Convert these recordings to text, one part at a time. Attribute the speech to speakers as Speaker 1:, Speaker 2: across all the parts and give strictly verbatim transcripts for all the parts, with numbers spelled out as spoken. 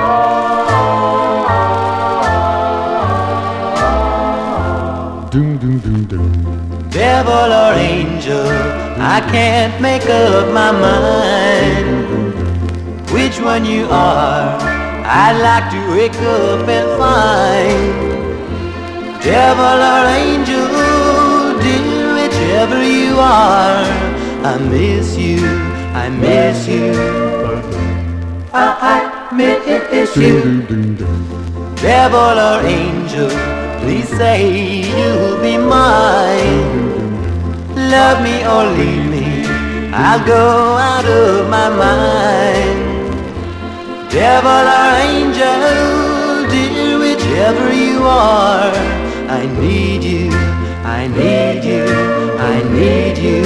Speaker 1: Doom, doom, doom, doom.
Speaker 2: Devil or angel, I can't make up my mind which one you are. I'd like to wake up and find. Devil or angel, dear, whichever you are, I miss you, I miss you, I, I miss you. Devil or angel, please say you'll be mine. Love me or leave me, I'll go out of my mind. Devil or angel, dear, whichever you are, I need you, I need you, I need you.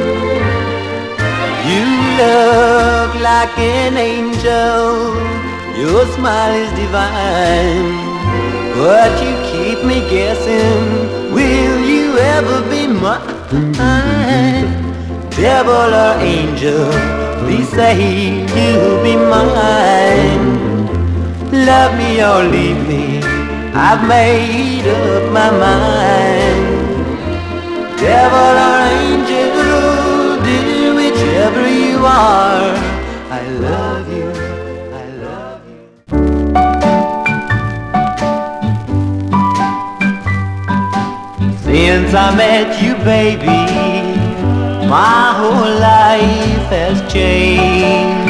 Speaker 2: You look like an angel, your smile is divine, but you keep me guessing, will you ever be mine? Devil or angel, please say you'll be mine. Love me or leave me, I've made up my mind. Devil or angel, dear, whichever you are, I love you, I love you. Since I met you, baby, my whole life has changed.